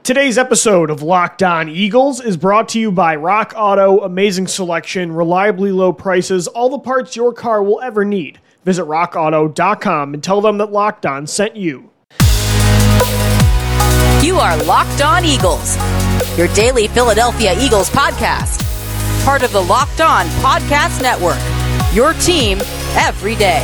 Today's episode of Locked On Eagles is brought to you by Rock Auto. Amazing selection, reliably low prices, all the parts your car will ever need. Visit rockauto.com and tell them that Locked On sent you. You are Locked On Eagles, your daily Philadelphia Eagles podcast. Part of the Locked On Podcast Network, your team every day.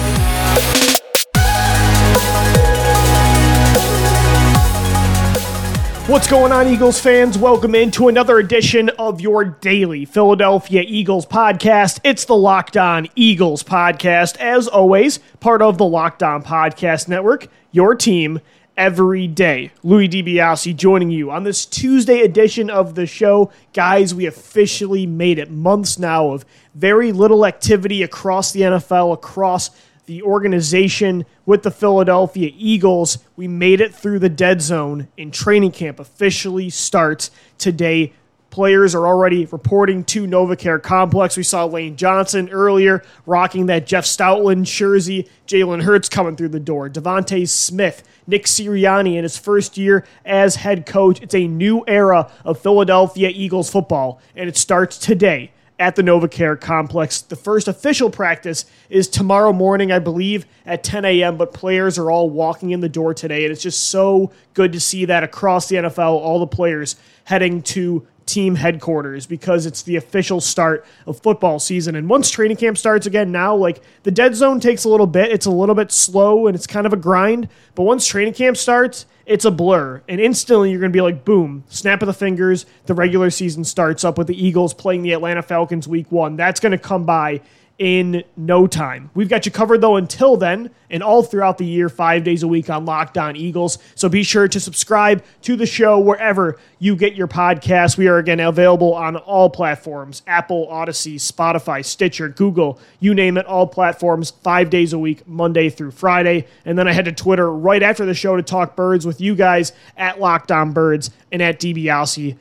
What's going on, Eagles fans? Welcome into another edition of your daily Philadelphia Eagles podcast. It's the Locked On Eagles podcast. As always, part of the Locked On Podcast Network, your team every day. Louis DiBiase joining you on this Tuesday edition of the show. Guys, we officially made it. Months now of very little activity across the NFL, across the organization with the Philadelphia Eagles. We made it through the dead zone, and training camp officially starts today. Players are already reporting to NovaCare Complex. We saw Lane Johnson earlier rocking that Jeff Stoutland jersey. Jalen Hurts coming through the door. Devontae Smith, Nick Sirianni in his first year as head coach. It's a new era of Philadelphia Eagles football, and it starts today at the NovaCare Complex. The first official practice is tomorrow morning, I believe, at 10 a.m., but players are all walking in the door today, and it's just so good to see that across the NFL, all the players heading to team headquarters because it's the official start of football season. And once training camp starts again now, like, the dead zone takes a little bit. It's a little bit slow, and it's kind of a grind, but once training camp starts, it's a blur, and instantly you're going to be like, boom, snap of the fingers, the regular season starts up with the Eagles playing the Atlanta Falcons week 1. That's going to come by in no time. We've got you covered, though, until then, and all throughout the year, 5 days a week on Locked On Eagles. So be sure to subscribe to the show wherever you get your podcasts. We are, again, available on all platforms: Apple, Odyssey, Spotify, Stitcher, Google, you name it, all platforms, 5 days a week, Monday through Friday. And then I head to Twitter right after the show to talk birds with you guys at Locked On Birds and at DiBiase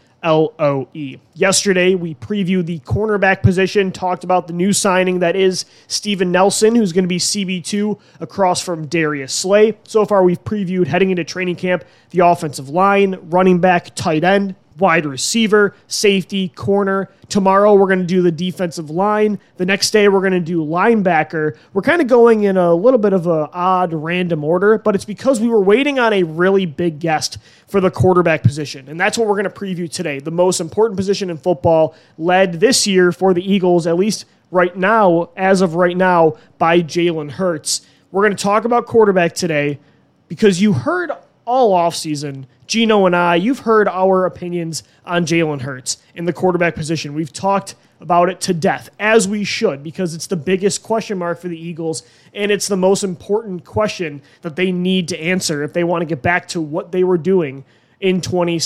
LOE. Yesterday, we previewed the cornerback position, talked about the new signing that is Steven Nelson, who's going to be CB2 across from Darius Slay. So far, we've previewed heading into training camp the offensive line, running back, tight end, wide receiver, safety, corner. Tomorrow, we're going to do the defensive line. The next day, we're going to do linebacker. We're kind of going in a little bit of an odd, random order, but it's because we were waiting on a really big guest for the quarterback position, and that's what we're going to preview today. The most important position in football, led this year for the Eagles, at least right now, as of right now, by Jalen Hurts. We're going to talk about quarterback today because you heard all offseason, Gino and I, you've heard our opinions on Jalen Hurts in the quarterback position. We've talked about it to death, as we should, because it's the biggest question mark for the Eagles, and it's the most important question that they need to answer if they want to get back to what they were doing in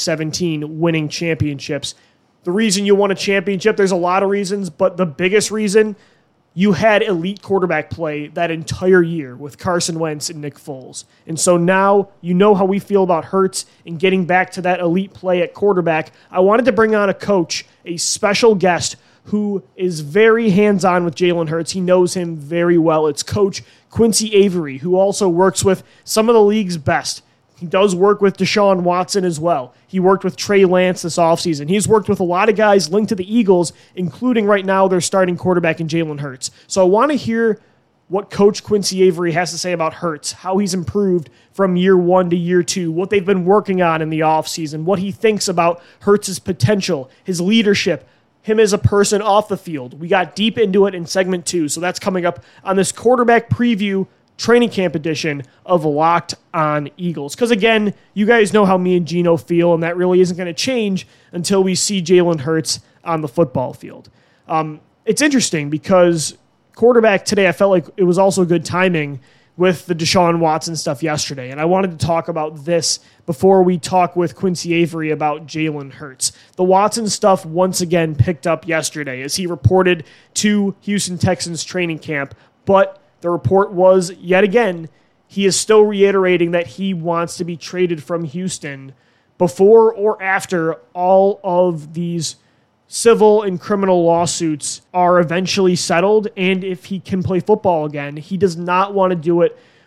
2017, winning championships. The reason you won a championship, there's a lot of reasons, but the biggest reason, you had elite quarterback play that entire year with Carson Wentz and Nick Foles. And so now you know how we feel about Hurts and getting back to that elite play at quarterback. I wanted to bring on a coach, a special guest who is very hands-on with Jalen Hurts. He knows him very well. It's Coach Quincy Avery, who also works with some of the league's best. He does work with Deshaun Watson as well. He worked with Trey Lance this offseason. He's worked with a lot of guys linked to the Eagles, including right now their starting quarterback in Jalen Hurts. So I want to hear what Coach Quincy Avery has to say about Hurts, how he's improved from year 1 to year 2, what they've been working on in the offseason, what he thinks about Hurts' potential, his leadership, him as a person off the field. We got deep into it in segment 2, so that's coming up on this quarterback preview training camp edition of Locked On Eagles. Because again, you guys know how me and Gino feel, and that really isn't going to change until we see Jalen Hurts on the football field. It's interesting because quarterback today, I felt like it was also good timing with the Deshaun Watson stuff yesterday. And I wanted to talk about this before we talk with Quincy Avery about Jalen Hurts. The Watson stuff once again picked up yesterday as he reported to Houston Texans training camp, but the report was, yet again, he is still reiterating that he wants to be traded from Houston before or after all of these civil and criminal lawsuits are eventually settled, and if he can play football again. He does not want to do it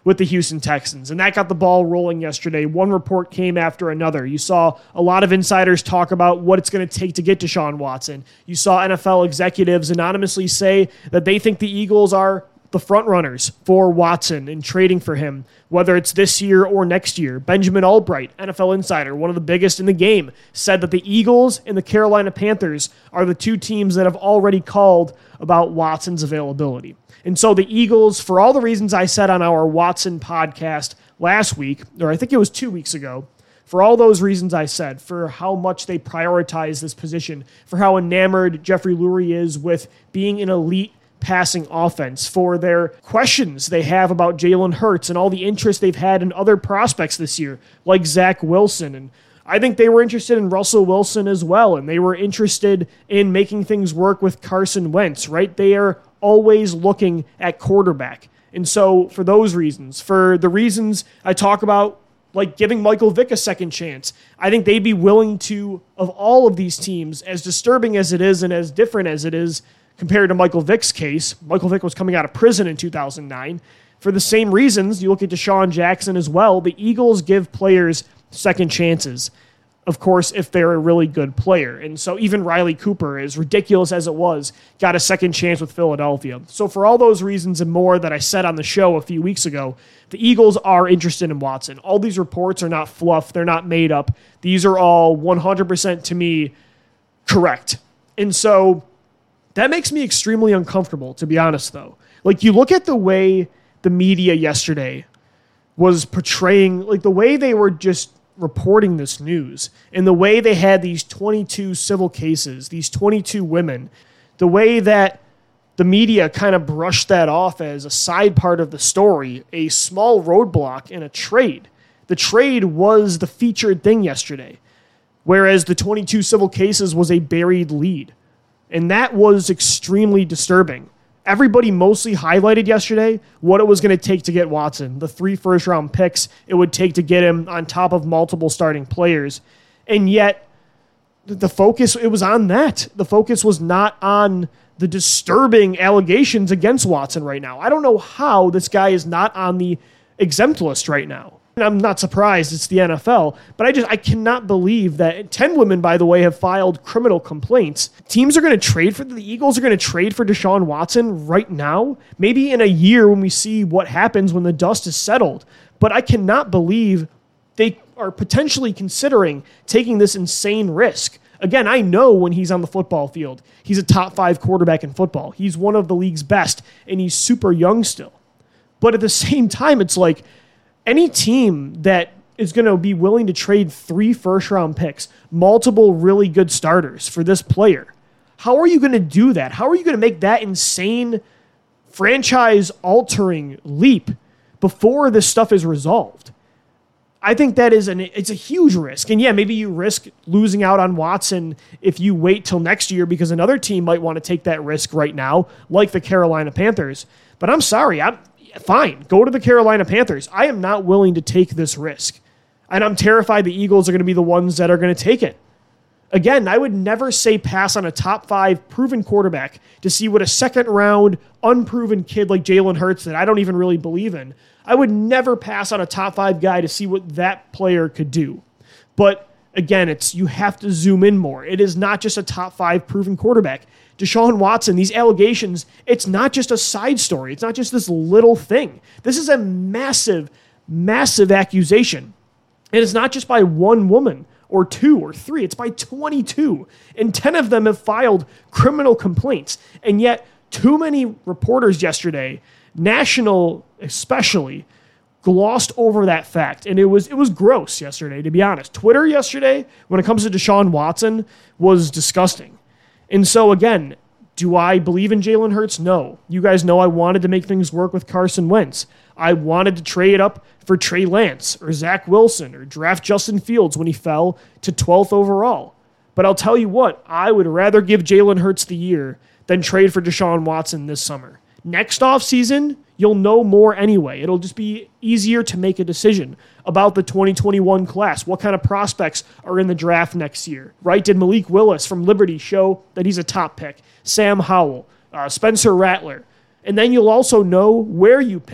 with the Houston Texans, and that got the ball rolling yesterday. One report came after another. You saw a lot of insiders talk about what it's going to take to get Deshaun Watson. You saw NFL executives anonymously say that they think the Eagles are the front runners for Watson in trading for him, whether it's this year or next year. Benjamin Albright, NFL insider, one of the biggest in the game, said that the Eagles and the Carolina Panthers are the two teams that have already called about Watson's availability. And so the Eagles, for all the reasons I said on our Watson podcast last week, or I think it was 2 weeks ago, for all those reasons I said, for how much they prioritize this position, for how enamored Jeffrey Lurie is with being an elite passing offense, for their questions they have about Jalen Hurts and all the interest they've had in other prospects this year, like Zach Wilson. And I think they were interested in Russell Wilson as well, and they were interested in making things work with Carson Wentz, right? They are always looking at quarterback. And so for those reasons, for the reasons I talk about, like giving Michael Vick a second chance, I think they'd be willing to, of all of these teams, as disturbing as it is and as different as it is compared to Michael Vick's case. Michael Vick was coming out of prison in 2009. For the same reasons, you look at Deshaun Jackson as well, the Eagles give players second chances, of course, if they're a really good player. And so even Riley Cooper, as ridiculous as it was, got a second chance with Philadelphia. So for all those reasons and more that I said on the show a few weeks ago, the Eagles are interested in Watson. All these reports are not fluff. They're not made up. These are all 100% to me correct. And so that makes me extremely uncomfortable, to be honest, though. Like, you look at the way the media yesterday was portraying, like the way they were just reporting this news and the way they had these 22 civil cases, these 22 women, the way that the media kind of brushed that off as a side part of the story, a small roadblock in a trade. The trade was the featured thing yesterday, whereas the 22 civil cases was a buried lead. And that was extremely disturbing. Everybody mostly highlighted yesterday what it was going to take to get Watson, the 3 first-round picks it would take to get him on top of multiple starting players. And yet, the focus, it was on that. The focus was not on the disturbing allegations against Watson right now. I don't know how this guy is not on the exempt list right now. And I'm not surprised, it's the NFL, but I cannot believe that 10 women, by the way, have filed criminal complaints. Teams are going to trade for, the Eagles are going to trade for Deshaun Watson right now, maybe in a year when we see what happens when the dust is settled. But I cannot believe they are potentially considering taking this insane risk. Again, I know when he's on the football field, he's a top 5 quarterback in football. He's one of the league's best, and he's super young still. But at the same time, it's like, any team that is going to be willing to trade 3 first-round picks, multiple really good starters for this player, how are you going to do that? How are you going to make that insane franchise-altering leap before this stuff is resolved? I think that it's a huge risk. And yeah, maybe you risk losing out on Watson if you wait till next year because another team might want to take that risk right now, like the Carolina Panthers. But I'm sorry, fine, go to the Carolina Panthers. I am not willing to take this risk. And I'm terrified the Eagles are going to be the ones that are going to take it. Again, I would never say pass on a top 5 proven quarterback to see what a second-round, unproven kid like Jalen Hurts that I don't even really believe in. I would never pass on a top 5 guy to see what that player could do. But again, you have to zoom in more. It is not just a top 5 proven quarterback. Deshaun Watson, these allegations, it's not just a side story. It's not just this little thing. This is a massive, massive accusation. And it's not just by one woman or 2 or 3. It's by 22. And 10 of them have filed criminal complaints. And yet, too many reporters yesterday, national especially, glossed over that fact. And it was gross yesterday, to be honest. Twitter yesterday, when it comes to Deshaun Watson, was disgusting. And so, again, do I believe in Jalen Hurts? No. You guys know I wanted to make things work with Carson Wentz. I wanted to trade up for Trey Lance or Zach Wilson or draft Justin Fields when he fell to 12th overall. But I'll tell you what, I would rather give Jalen Hurts the year than trade for Deshaun Watson this summer. Next offseason, you'll know more anyway. It'll just be easier to make a decision about the 2021 class. What kind of prospects are in the draft next year, right? Did Malik Willis from Liberty show that he's a top pick? Sam Howell, Spencer Rattler. And then you'll also know where you pick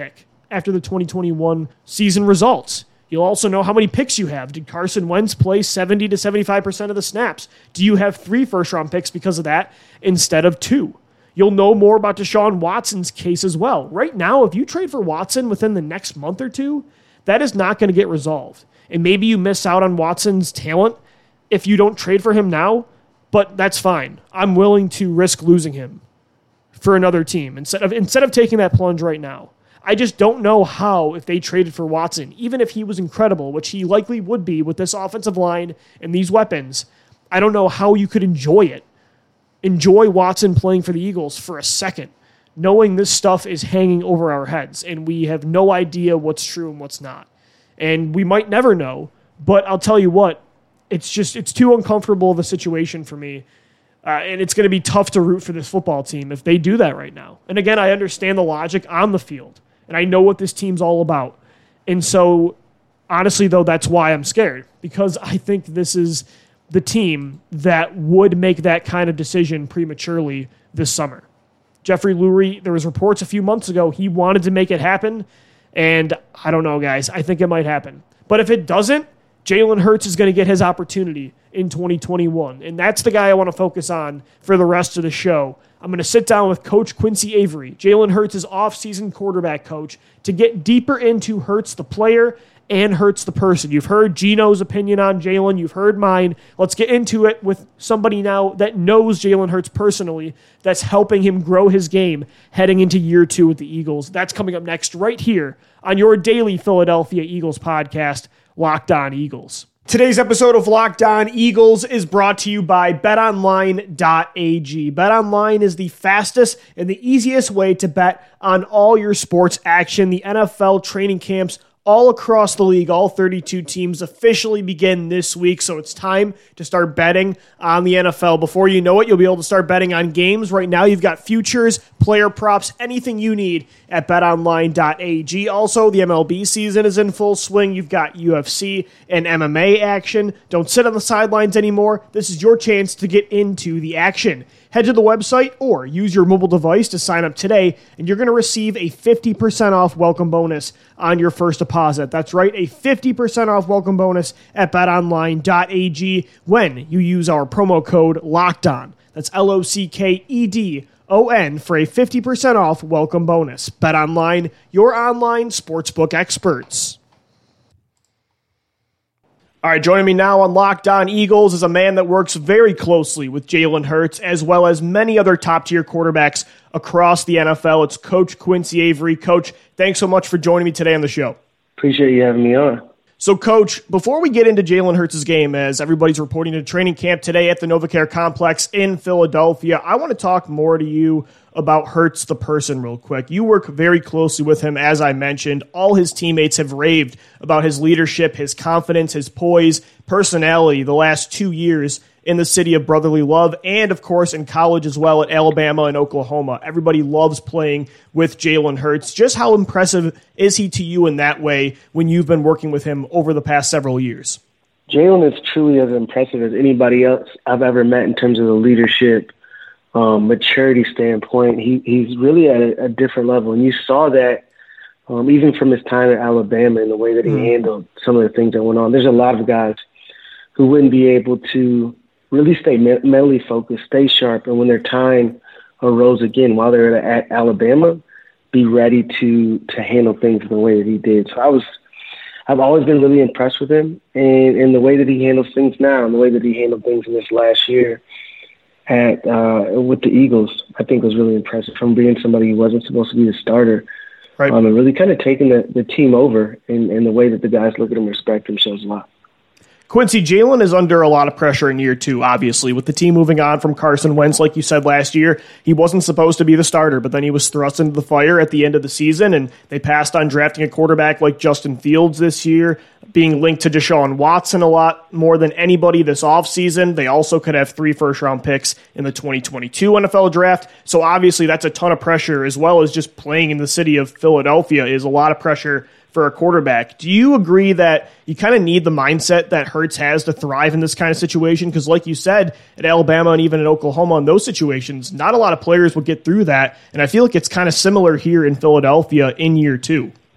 after the 2021 season results. You'll also know how many picks you have. Did Carson Wentz play 70 to 75% of the snaps? Do you have 3 first-round picks because of that instead of 2? You'll know more about Deshaun Watson's case as well. Right now, if you trade for Watson within the next month or 2, that is not going to get resolved. And maybe you miss out on Watson's talent if you don't trade for him now, but that's fine. I'm willing to risk losing him for another team instead of taking that plunge right now. I just don't know how, if they traded for Watson, even if he was incredible, which he likely would be with this offensive line and these weapons, I don't know how you could enjoy it. Enjoy Watson playing for the Eagles for a second, knowing this stuff is hanging over our heads and we have no idea what's true and what's not. And we might never know, but I'll tell you what, it's too uncomfortable of a situation for me. And it's going to be tough to root for this football team if they do that right now. And again, I understand the logic on the field. And I know what this team's all about. And so, honestly, though, that's why I'm scared. Because I think this is the team that would make that kind of decision prematurely this summer. Jeffrey Lurie, there was reports a few months ago, he wanted to make it happen. And I don't know, guys. I think it might happen. But if it doesn't, Jalen Hurts is going to get his opportunity in 2021. And that's the guy I want to focus on for the rest of the show. I'm going to sit down with Coach Quincy Avery, Jalen Hurts' off-season quarterback coach, to get deeper into Hurts the player and Hurts the person. You've heard Gino's opinion on Jalen. You've heard mine. Let's get into it with somebody now that knows Jalen Hurts personally, that's helping him grow his game heading into year 2 with the Eagles. That's coming up next right here on your daily Philadelphia Eagles podcast, Locked On Eagles. Today's episode of Locked On Eagles is brought to you by BetOnline.ag. BetOnline is the fastest and the easiest way to bet on all your sports action. The NFL training camps all across the league, all 32 teams officially begin this week, so it's time to start betting on the NFL. Before you know it, you'll be able to start betting on games. Right now, you've got futures, player props, anything you need at betonline.ag. Also, the MLB season is in full swing. You've got UFC and MMA action. Don't sit on the sidelines anymore. This is your chance to get into the action. Head to the website or use your mobile device to sign up today, and you're going to receive a 50% off welcome bonus on your first deposit. That's right, a 50% off welcome bonus at betonline.ag when you use our promo code LOCKEDON. That's LOCKEDON for a 50% off welcome bonus. BetOnline, your online sportsbook experts. All right, joining me now on Locked On Eagles is a man that works very closely with Jalen Hurts as well as many other top-tier quarterbacks across the NFL. It's Coach Quincy Avery. Coach, thanks so much for joining me today on the show. Appreciate you having me on. So, Coach, before we get into Jalen Hurts' game, as everybody's reporting to training camp today at the NovaCare Complex in Philadelphia, I want to talk more to you about Hurts the person real quick. You work very closely with him, as I mentioned. All his teammates have raved about his leadership, his confidence, his poise, personality the last 2 years in the city of brotherly love, and, of course, in college as well at Alabama and Oklahoma. Everybody loves playing with Jalen Hurts. Just how impressive is he to you in that way when you've been working with him over the past several years? Jalen is truly as impressive as anybody else I've ever met in terms of the leadership, maturity standpoint. He's really at a different level, and you saw that even from his time at Alabama and the way that he handled some of the things that went on. There's a lot of guys who wouldn't be able to really stay mentally focused, stay sharp, and when their time arose again while they're at Alabama, be ready to handle things the way that he did. So I've always been really impressed with him and the way that he handles things now and the way that he handled things in this last year with the Eagles, I think was really impressive, from being somebody who wasn't supposed to be the starter, right, and really kind of taking the team over in the way that the guys look at him, respect him, shows a lot. Quincy, Jalen is under a lot of pressure in year 2, obviously, with the team moving on from Carson Wentz. Like you said last year, he wasn't supposed to be the starter, but then he was thrust into the fire at the end of the season, and they passed on drafting a quarterback like Justin Fields this year, being linked to Deshaun Watson a lot more than anybody this offseason. They also could have 3 first-round picks in the 2022 NFL draft, so obviously that's a ton of pressure, as well as just playing in the city of Philadelphia is a lot of pressure for a quarterback. Do you agree that you kind of need the mindset that Hurts has to thrive in this kind of situation? Because like you said, at Alabama and even in Oklahoma in those situations, not a lot of players will get through that. And I feel like it's kind of similar here in Philadelphia in year 2.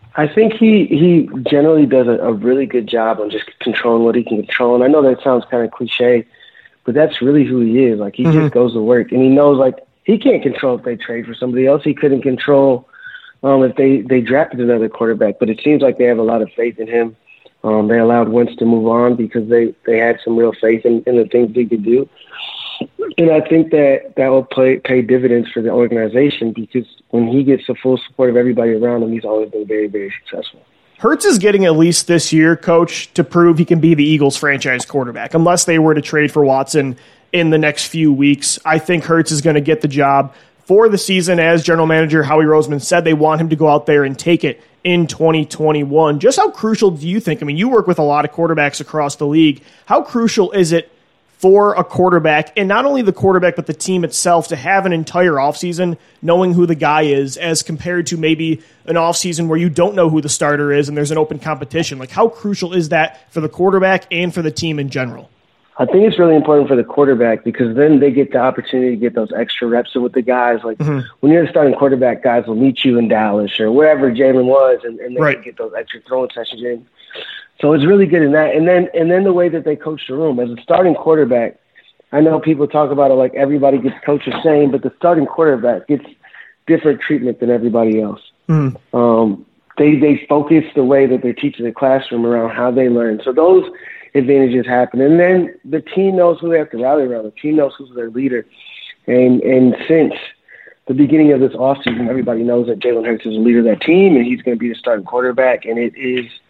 I think he generally does a really good job on just controlling what he can control. And I know that sounds kind of cliche, but that's really who he is. Like, he just goes to work, and he knows, like, he can't control if they trade for somebody else. He couldn't control if they drafted another quarterback. But it seems like they have a lot of faith in him. They allowed Wentz to move on because they had some real faith in the things he could do. And I think that will pay dividends for the organization, because when he gets the full support of everybody around him, he's always been very, very successful. Hurts is getting at least this year, Coach, to prove he can be the Eagles franchise quarterback. Unless they were to trade for Watson in the next few weeks, I think Hurts is going to get the job for the season. As general manager Howie Roseman said, they want him to go out there and take it in 2021. Just how crucial do you think? I mean, you work with a lot of quarterbacks across the league. How crucial is it for a quarterback, and not only the quarterback but the team itself, to have an entire offseason knowing who the guy is, as compared to maybe an offseason where you don't know who the starter is and there's an open competition? Like, how crucial is that for the quarterback and for the team in general? I think it's really important for the quarterback, because then they get the opportunity to get those extra reps with the guys. Like, when you're the starting quarterback, guys will meet you in Dallas or wherever Jalen was, and they can get those extra throwing sessions in. So it's really good in that. And then the way that they coach the room. As a starting quarterback, I know people talk about it like everybody gets coached the same, but the starting quarterback gets different treatment than everybody else. They focus the way that they're teaching the classroom around how they learn. So those advantages happen. And then the team knows who they have to rally around. The team knows who's their leader. And since the beginning of this offseason, everybody knows that Jalen Hurts is the leader of that team, and he's going to be the starting quarterback. And it is –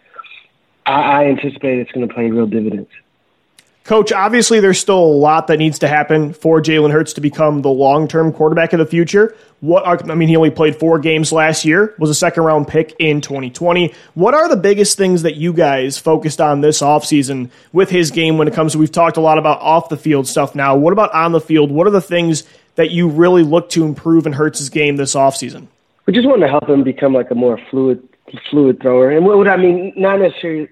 I anticipate it's going to pay real dividends. Coach, obviously there's still a lot that needs to happen for Jalen Hurts to become the long-term quarterback of the future. He only played 4 games last year, was a second-round pick in 2020. What are the biggest things that you guys focused on this offseason with his game when it comes to, we've talked a lot about off-the-field stuff now. What about on the field? What are the things that you really look to improve in Hurts' game this offseason? We just want to help him become like a more fluid thrower. And what I mean, not necessarily,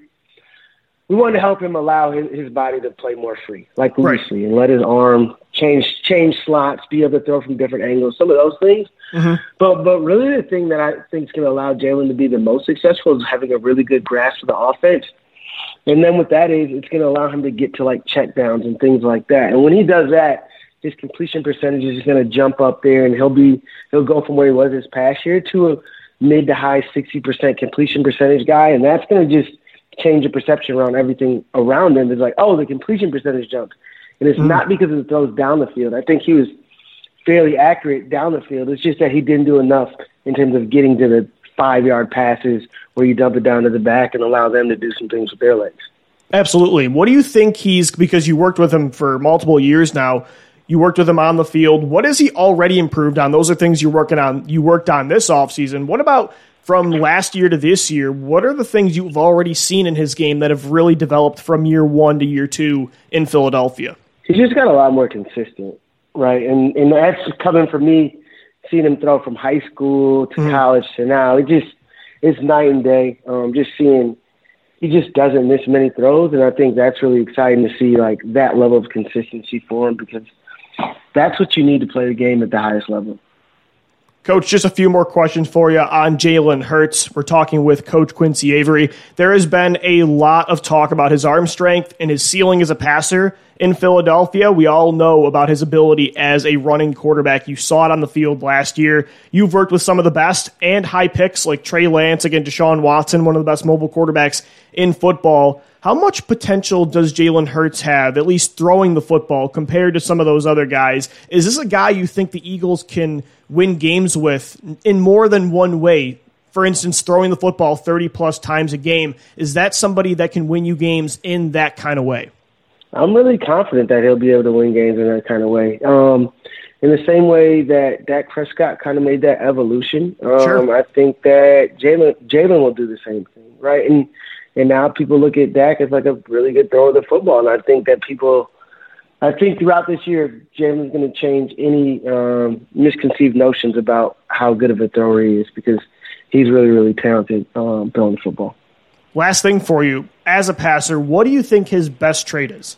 we want to help him allow his body to play more free, like loosely, and let his arm change slots, be able to throw from different angles, some of those things. But really the thing that I think is going to allow Jalen to be the most successful is having a really good grasp of the offense. And then with that is, it's going to allow him to get to like check downs and things like that. And when he does that, his completion percentage is going to jump up there, and he'll go from where he was this past year to a mid to high 60% completion percentage guy, and that's going to just change the perception around everything around him. It's like, oh, the completion percentage jumped. And it's not because of the throws down the field. I think he was fairly accurate down the field. It's just that he didn't do enough in terms of getting to the 5-yard passes where you dump it down to the back and allow them to do some things with their legs. Absolutely. What do you think because you worked with him for multiple years now, you worked with him on the field. What has he already improved on? Those are things you worked on this offseason. What about from last year to this year? What are the things you've already seen in his game that have really developed from year 1 to year 2 in Philadelphia? He's just got a lot more consistent, right? And that's coming from me seeing him throw from high school to college to now. It's night and day. Just seeing he just doesn't miss many throws, and I think that's really exciting to see, like, that level of consistency for him, because that's what you need to play the game at the highest level. Coach, just a few more questions for you on Jalen Hurts. We're talking with Coach Quincy Avery. There has been a lot of talk about his arm strength and his ceiling as a passer in Philadelphia. We all know about his ability as a running quarterback. You saw it on the field last year. You've worked with some of the best and high picks like Trey Lance, again, Deshaun Watson, one of the best mobile quarterbacks in football. How much potential does Jalen Hurts have, at least throwing the football, compared to some of those other guys? Is this a guy you think the Eagles can win games with in more than one way? For instance, throwing the football 30-plus times a game. Is that somebody that can win you games in that kind of way? I'm really confident that he'll be able to win games in that kind of way. In the same way that Dak Prescott kind of made that evolution, Sure. I think that Jalen will do the same thing, right? And now people look at Dak as like a really good thrower of the football. And I think that I think throughout this year, Jalen's going to change any misconceived notions about how good of a thrower he is, because he's really, really talented throwing the football. Last thing for you, as a passer, what do you think his best trait is?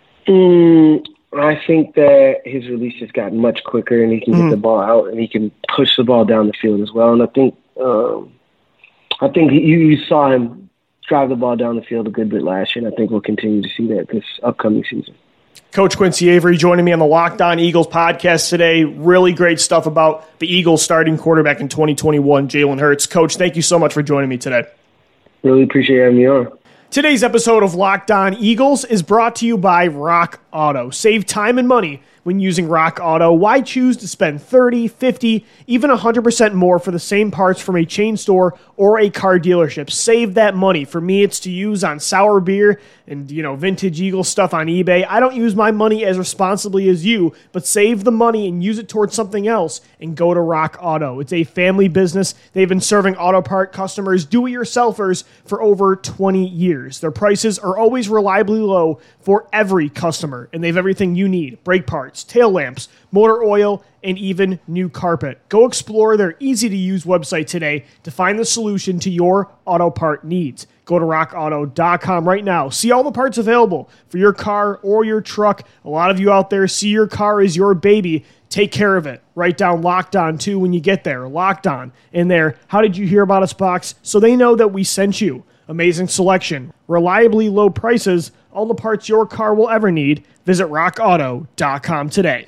I think that his release has gotten much quicker, and he can get the ball out, and he can push the ball down the field as well. And I I think you saw him drive the ball down the field a good bit last year, and I think we'll continue to see that this upcoming season. Coach Quincy Avery joining me on the Locked On Eagles podcast today. Really great stuff about the Eagles starting quarterback in 2021, Jalen Hurts. Coach, thank you so much for joining me today. Really appreciate having me on. Today's episode of Locked On Eagles is brought to you by Rock Auto. Save time and money when using Rock Auto. Why choose to spend $30, $50, even 100% more for the same parts from a chain store or a car dealership? Save that money. For me, it's to use on sour beer and, vintage Eagle stuff on eBay. I don't use my money as responsibly as you, but save the money and use it towards something else and go to Rock Auto. It's a family business. They've been serving auto part customers, do-it-yourselfers, for over 20 years. Their prices are always reliably low for every customer, and they have everything you need: brake parts, tail lamps, motor oil, and even new carpet. Go explore their easy-to-use website today to find the solution to your auto part needs. Go to rockauto.com right now. See all the parts available for your car or your truck. A lot of you out there see your car as your baby. Take care of it. Write down Locked On, too, when you get there. Locked On in there. How did you hear about us box? So they know that we sent you. Amazing selection, reliably low prices, all the parts your car will ever need. Visit rockauto.com today.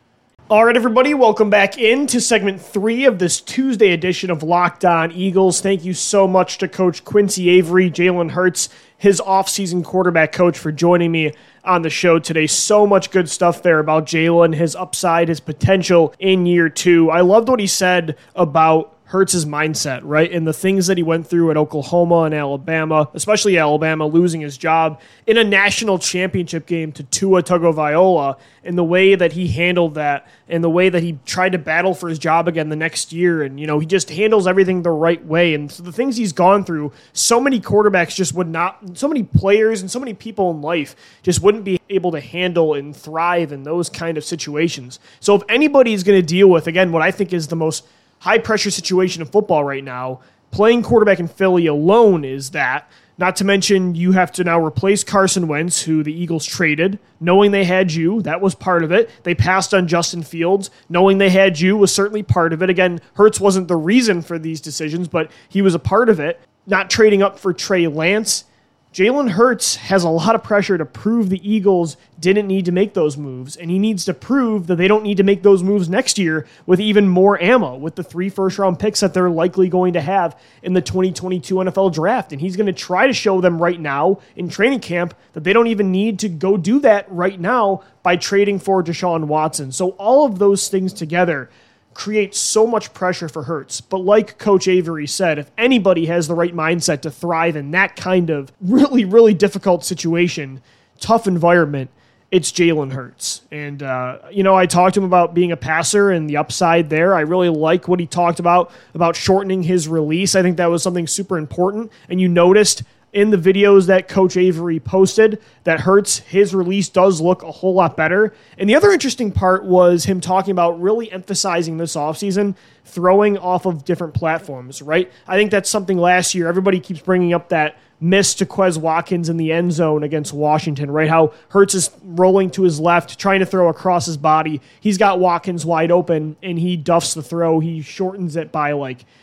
All right, everybody, welcome back into segment 3 of this Tuesday edition of Locked On Eagles. Thank you so much to Coach Quincy Avery, Jalen Hurts, his offseason quarterback coach, for joining me on the show today. So much good stuff there about Jalen, his upside, his potential in year 2. I loved what he said about Hurts' mindset, right? And the things that he went through at Oklahoma and Alabama, especially Alabama, losing his job in a national championship game to Tua Tagovailoa, and the way that he handled that and the way that he tried to battle for his job again the next year. And, he just handles everything the right way. And so the things he's gone through, so many quarterbacks just would not, so many players and so many people in life just wouldn't be able to handle and thrive in those kind of situations. So if anybody's going to deal with, again, what I think is the most high-pressure situation in football right now, playing quarterback in Philly alone is that. Not to mention you have to now replace Carson Wentz, who the Eagles traded, knowing they had you. That was part of it. They passed on Justin Fields. Knowing they had you was certainly part of it. Again, Hurts wasn't the reason for these decisions, but he was a part of it. Not trading up for Trey Lance. Jalen Hurts has a lot of pressure to prove the Eagles didn't need to make those moves, and he needs to prove that they don't need to make those moves next year with even more ammo, with the 3 first-round picks that they're likely going to have in the 2022 NFL Draft. And he's going to try to show them right now in training camp that they don't even need to go do that right now by trading for Deshaun Watson. So all of those things together create so much pressure for Hurts. But like Coach Avery said, if anybody has the right mindset to thrive in that kind of really, really difficult situation, tough environment, it's Jalen Hurts. And, I talked to him about being a passer and the upside there. I really like what he talked about shortening his release. I think that was something super important. And you noticed in the videos that Coach Avery posted that Hurts, his release does look a whole lot better. And the other interesting part was him talking about really emphasizing this offseason throwing off of different platforms, right? I think that's something last year. Everybody keeps bringing up that miss to Quez Watkins in the end zone against Washington, right? How Hurts is rolling to his left, trying to throw across his body. He's got Watkins wide open, and he duffs the throw. He shortens it by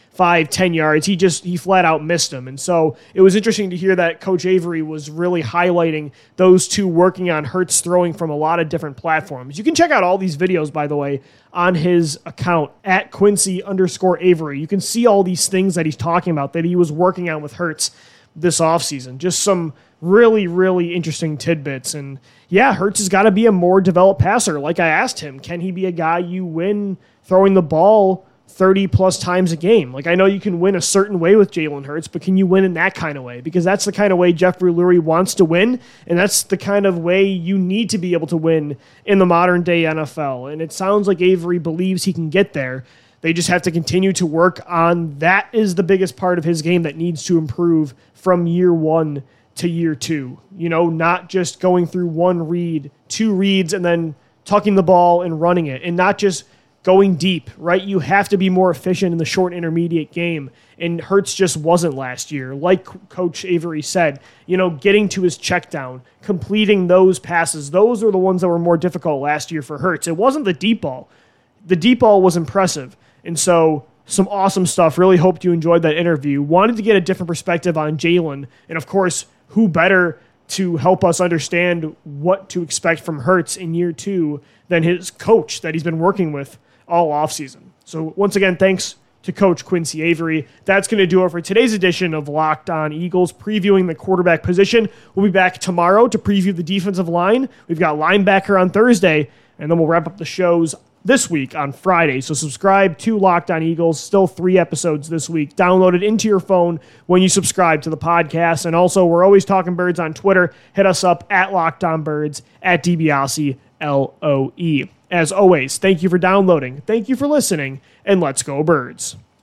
5-10 yards. He flat out missed him. And so it was interesting to hear that Coach Avery was really highlighting those two working on Hurts throwing from a lot of different platforms. You can check out all these videos, by the way, on his account at Quincy_Avery. You can see all these things that he's talking about that he was working on with Hurts this offseason. Just some really, really interesting tidbits. And yeah, Hurts has got to be a more developed passer. Like I asked him, can he be a guy you win throwing the ball 30-plus times a game? I know you can win a certain way with Jalen Hurts, but can you win in that kind of way? Because that's the kind of way Jeffrey Lurie wants to win, and that's the kind of way you need to be able to win in the modern-day NFL. And it sounds like Avery believes he can get there. They just have to continue to work on that. Is the biggest part of his game that needs to improve from year 1 to year 2. Not just going through 1 read, 2 reads, and then tucking the ball and running it, and not just going deep, right? You have to be more efficient in the short intermediate game, and Hurts just wasn't last year. Like Coach Avery said, getting to his check down, completing those passes, those are the ones that were more difficult last year for Hurts. It wasn't the deep ball. The deep ball was impressive, and so Some awesome stuff. Really hoped you enjoyed that interview. Wanted to get a different perspective on Jalen. And, of course, who better to help us understand what to expect from Hurts in year 2 than his coach that he's been working with all offseason. So, once again, thanks to Coach Quincy Avery. That's going to do it for today's edition of Locked On Eagles, previewing the quarterback position. We'll be back tomorrow to preview the defensive line. We've got linebacker on Thursday, and then we'll wrap up the shows this week on Friday. So subscribe to Locked On Eagles. Still 3 episodes this week. Download it into your phone when you subscribe to the podcast. And also, we're always talking birds on Twitter. Hit us up at Locked On Birds, at DiBiase, LOE. As always, thank you for downloading. Thank you for listening, and let's go Birds.